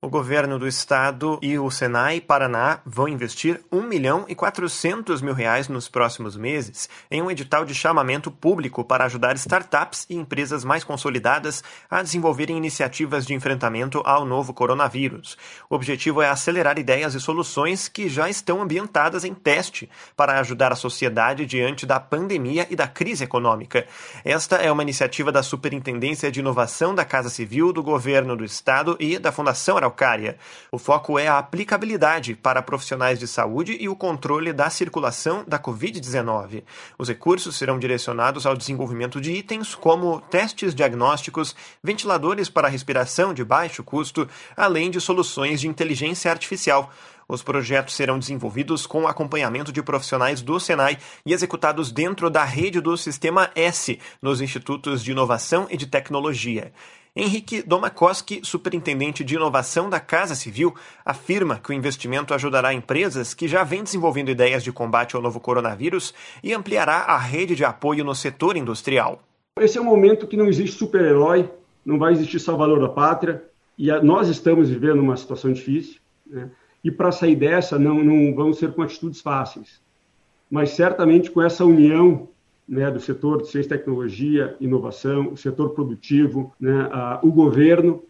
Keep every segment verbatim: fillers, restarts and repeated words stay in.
O governo do estado e o Senai Paraná vão investir um milhão e quatrocentos mil reais nos próximos meses em um edital de chamamento público para ajudar startups e empresas mais consolidadas a desenvolverem iniciativas de enfrentamento ao novo coronavírus. O objetivo é acelerar ideias e soluções que já estão ambientadas em teste para ajudar a sociedade diante da pandemia e da crise econômica. Esta é uma iniciativa da Superintendência de Inovação da Casa Civil do Governo do Estado e da Fundação Araucária. O foco é a aplicabilidade para profissionais de saúde e o controle da circulação da covid dezenove. Os recursos serão direcionados ao desenvolvimento de itens como testes diagnósticos, ventiladores para respiração de baixo custo, além de soluções de inteligência artificial. Os projetos serão desenvolvidos com acompanhamento de profissionais do Senai e executados dentro da rede do Sistema S, nos Institutos de Inovação e de Tecnologia. Henrique Domakoski, superintendente de inovação da Casa Civil, afirma que o investimento ajudará empresas que já vêm desenvolvendo ideias de combate ao novo coronavírus e ampliará a rede de apoio no setor industrial. Esse é um momento que não existe super-herói, não vai existir salvador da pátria, e a, nós estamos vivendo uma situação difícil, né? E para sair dessa não, não vão ser com atitudes fáceis, mas certamente com essa união, né, do setor de ciência e tecnologia, inovação, o setor produtivo, né, a, o governo,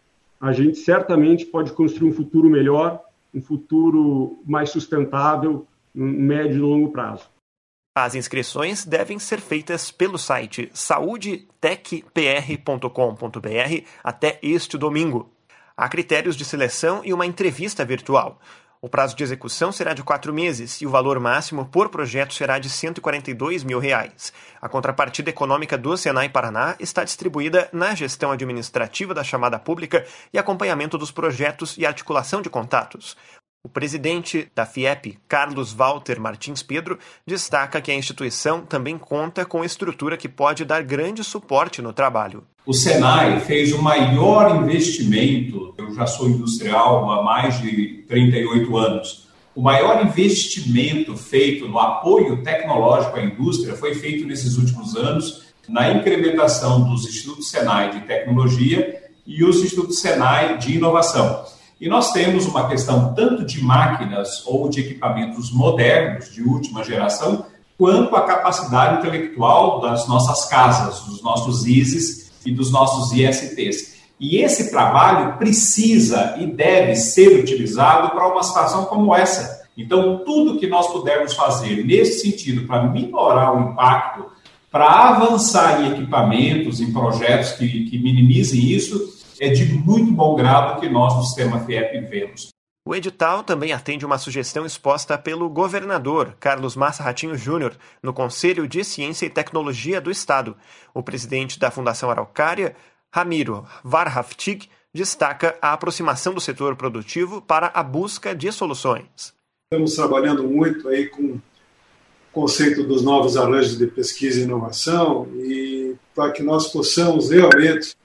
a gente certamente pode construir um futuro melhor, um futuro mais sustentável, no médio e longo prazo. As inscrições devem ser feitas pelo site saúde tec p r ponto com ponto b r até este domingo. Há critérios de seleção e uma entrevista virtual. O prazo de execução será de quatro meses e o valor máximo por projeto será de cento e quarenta e dois mil reais. A contrapartida econômica do Senai Paraná está distribuída na gestão administrativa da chamada pública e acompanhamento dos projetos e articulação de contatos. O presidente da FIEP, Carlos Walter Martins Pedro, destaca que a instituição também conta com estrutura que pode dar grande suporte no trabalho. O Senai fez o maior investimento, eu já sou industrial há mais de trinta e oito anos, o maior investimento feito no apoio tecnológico à indústria foi feito nesses últimos anos na incrementação dos Institutos Senai de Tecnologia e os Institutos Senai de Inovação. E nós temos uma questão tanto de máquinas ou de equipamentos modernos, de última geração, quanto a capacidade intelectual das nossas casas, dos nossos I S Es e dos nossos I S Ts. E esse trabalho precisa e deve ser utilizado para uma situação como essa. Então, tudo que nós pudermos fazer nesse sentido para minorar o impacto, para avançar em equipamentos, em projetos que, que minimizem isso, é de muito bom grado que nós, do Sistema FIEP, vemos. O edital também atende uma sugestão exposta pelo governador Carlos Massa Ratinho Júnior no Conselho de Ciência e Tecnologia do Estado. O presidente da Fundação Araucária, Ramiro Varhaftig, destaca a aproximação do setor produtivo para a busca de soluções. Estamos trabalhando muito aí com o conceito dos novos arranjos de pesquisa e inovação e para que nós possamos realmente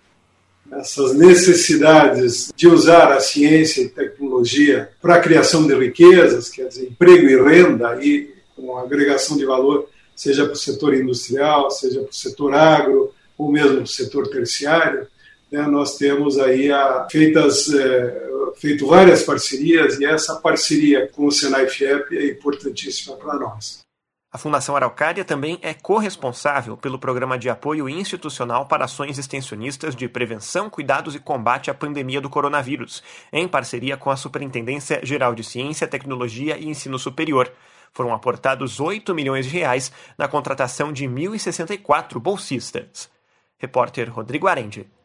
essas necessidades de usar a ciência e tecnologia para a criação de riquezas, quer dizer, emprego e renda, e com agregação de valor, seja para o setor industrial, seja para o setor agro, ou mesmo para o setor terciário, né, nós temos aí a, feitas, é, feito várias parcerias, e essa parceria com o Senai FIEP é importantíssima para nós. A Fundação Araucária também é corresponsável pelo Programa de Apoio Institucional para Ações Extensionistas de Prevenção, Cuidados e Combate à Pandemia do Coronavírus, em parceria com a Superintendência Geral de Ciência, Tecnologia e Ensino Superior. Foram aportados oito milhões de reais na contratação de mil e sessenta e quatro bolsistas. Repórter Rodrigo Arendi.